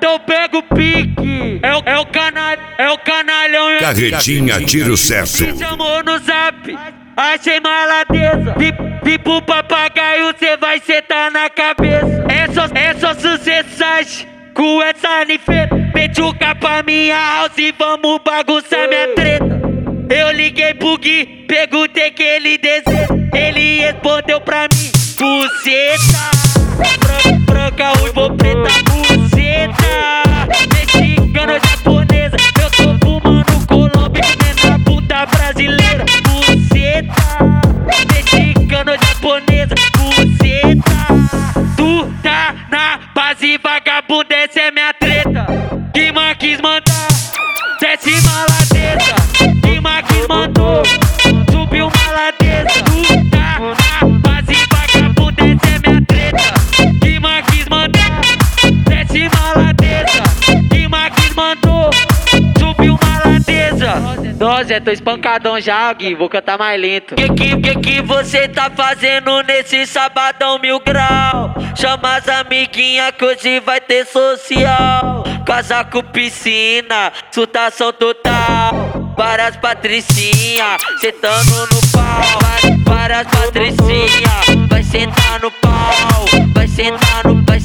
Então pega o pique. É o canalhão. Carretinha Tiro Certo. Me chamou no zap, achei maladeza. Vi pro papagaio, cê vai sentar na cabeça. É só sucessagem com essa nifeta. Mete o capa minha house e vamos bagunçar minha treta. Eu liguei pro Gui, perguntei que ele deseja. Ele respondeu pra mim: buceta. Branca, ruiva, preta, buceta. Mexicana, japonesa, eu tô fumando Colômbia, comendo a puta brasileira. Buceta. Mexicana, japonesa, buceta. Tu tá na base, vagabunda, essa é minha treta. Que quis mandar, desce maladeza. Que quis mandou, subiu maladeza. Tu tá na base, vagabunda, essa é minha treta. Que quis mandar, desce maladeza. Que quis mandou, subiu maladeza. Nossa, tô espancadão já, Gui, vou cantar mais lento. Que você tá fazendo nesse sabadão 1000 grau? Chama as amiguinhas que hoje vai ter social. Casaco, piscina, surtação total. Várias patricinha, sentando no pau. Várias patricinha, vai sentar no pau. Vai sentar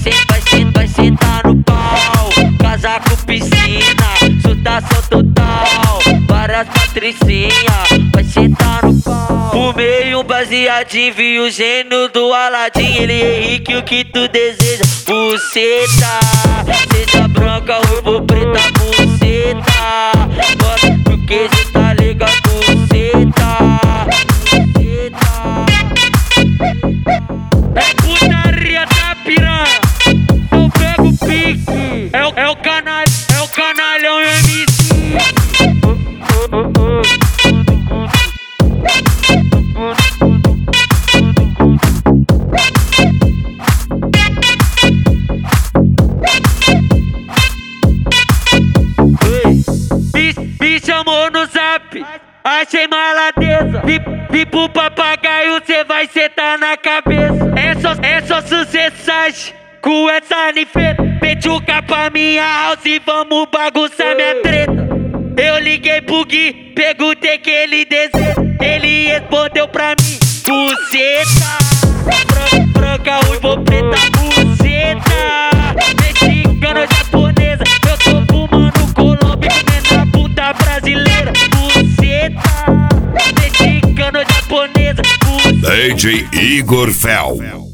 no pau. Casaco, piscina, surtação total. Várias patricinha, vai sentar no pau. Fumei um baseadinho, vi o gênio do Aladim. Ele é Henrique, o que tu deseja? Buceta, seja branca, ruiva, preta, buceta. Bota porque cê tá legal, buceta. É putaria da piranha, eu pego o pique. É o canalhão MC. Me chamou no zap, achei maladeza. Vi pro papagaio, cê vai sentar na cabeça. É só sucessagem com essa nifeta. Mete o capa minha house e vamos bagunçar minha treta. Eu liguei pro Gui, perguntei que ele deseja. Ele respondeu pra mim: buceta. Branca, ruiva, preta, buceta. Mexicana, japonesa, eu tô fumando Colômbia, comendo a puta brasileira. Buceta. Mexicana, japonesa, buceta. DJ Igor Fel.